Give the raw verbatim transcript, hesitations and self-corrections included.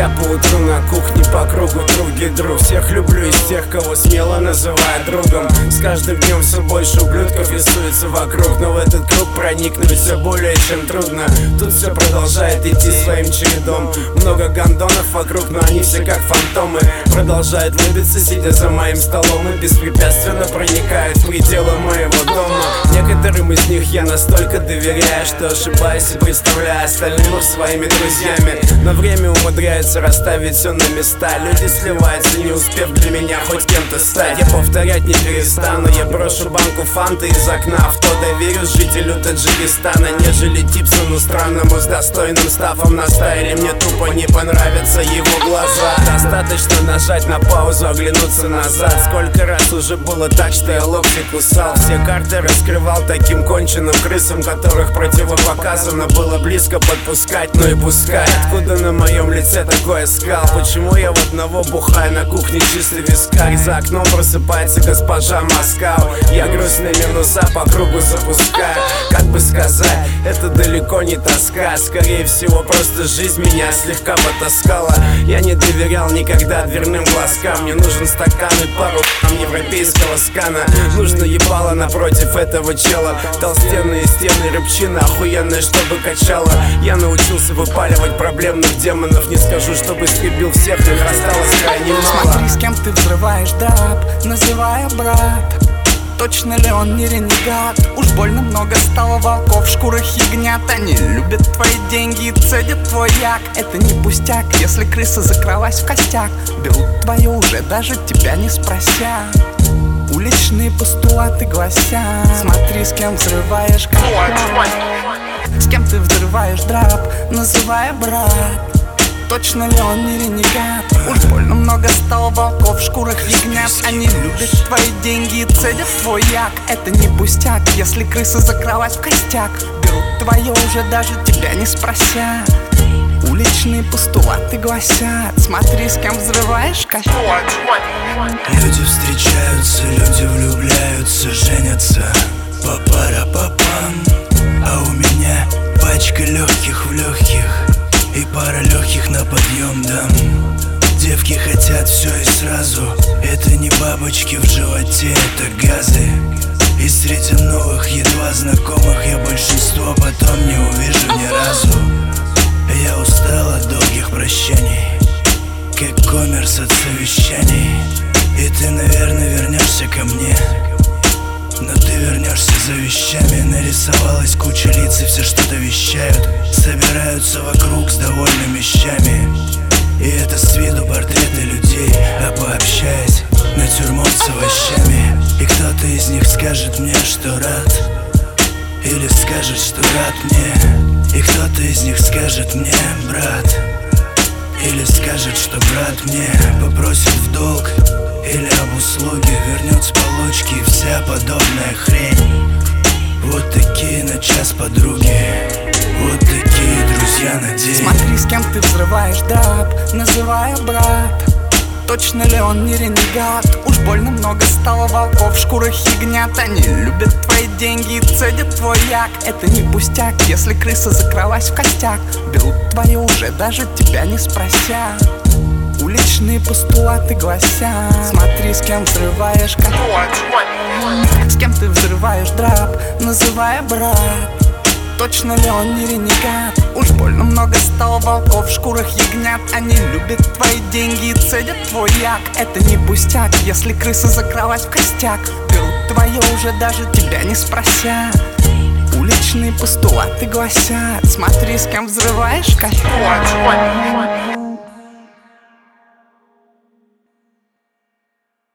Я поутру на кухне по кругу друг и друг. Всех люблю из тех, кого смело называют другом. С каждым днем все больше ублюдков рисуется вокруг, но в этот круг проникнуть все более чем трудно. Тут все продолжает идти своим чередом. Много гондонов вокруг, но они все как фантомы. Продолжают лыбиться, сидя за моим столом, и беспрепятственно проникают в пределы моего дома. Некоторым из них я настолько доверяю, что ошибаюсь и представляю остальных своими друзьями. Но время умудряется расставить все на места. Люди сливаются, не успев для меня хоть кем-то стать. Я повторять не перестану, я брошу банку фанты из окна авто. Доверюсь жителю Таджикистана, нежели Типсону странному с достойным стафом на стайле. Мне тупо не понравятся его глаза. Достаточно нажать на паузу, оглянуться назад. Сколько раз уже было так, что я локти кусал. Все карты раскрывал таким конченным крысам, которых противопоказано было близко подпускать. Ну и пускай. Откуда на моем лице такой оскал? Почему я в одного бухаю на кухне чистый вискарь? За окном просыпается госпожа Москва. Я грустные минуса по кругу запускаю. Как бы сказать, это далеко не тоска. Скорее всего, просто жизнь меня слегка потаскала. Я не доверял никогда дверным глазкам. Мне нужен стакан и пару там европейского скана. Нужно ебало напротив этого чела. Толстенные стены, рыбчина охуенная, чтобы качала. Я научился выпаливать проблемных демонов. Не скажу, чтобы истребил всех, их осталось крайне мало. Смотри, с кем ты взрываешь драп, называя брат. Точно ли он не ренегат? Уж больно много стало волков в шкурах ягнят. Они любят твои деньги и цедят твой як. Это не пустяк, если крыса закралась в костяк. Берут твое уже даже тебя не спрося. Уличные постулаты гласят: смотри, с кем взрываешь капот. С кем ты взрываешь драп, называя брат. Точно ли он не ренегат? Уж больно много стало волков в шкурах ягнят. Они любят твои деньги и цедят твой як. Это не пустяк, если крыса закралась в костяк. Берут твое уже даже тебя не спрося. Уличные постулаты гласят: смотри, с кем взрываешь капот. Люди встречаются, люди влюбляются, женятся по пара-па-пам. А у меня пачка легких в легких и пара легких на подъем дам. Девки хотят все и сразу. Это не бабочки в животе, это газы. И среди новых, едва знакомых я большинство потом не увижу ни разу. Я устал от долгих прощаний, как коммерс от совещаний. И ты, наверное, вернешься ко мне, но ты вернешься за вещами. Нарисовалась куча лиц, и все что-то вещают. Собираются вокруг с довольными щами. И это с виду портреты людей, а пообщаясь, натюрморт с овощами. И кто-то из них скажет мне, что рад, или скажет, что рад мне. И кто-то из них скажет мне: брат, или скажет, что брат мне попросит в долг или об услуге, вернет с получки и вся подобная хрень. Вот такие на час подруги, вот такие друзья на день. Смотри, с кем ты взрываешь драп, называя брат. Точно ли он не ренегат? Уж больно много стало волков в шкурах ягнят. Они любят твои деньги и цедят твой як. Это не пустяк, если крыса закралась в костяк. Берут твое уже даже тебя не спрося. Уличные постулаты гласят: смотри, с кем взрываешь капот. С кем ты взрываешь драп, называя брат. Точно ли он не ренегат? Уж больно много стало волков в шкурах ягнят. Они любят твои деньги и цедят твой як. Это не пустяк, если крыса закралась в костяк. Берут твое уже даже тебя не спрося. Уличные постулаты гласят: смотри, с кем взрываешь капот.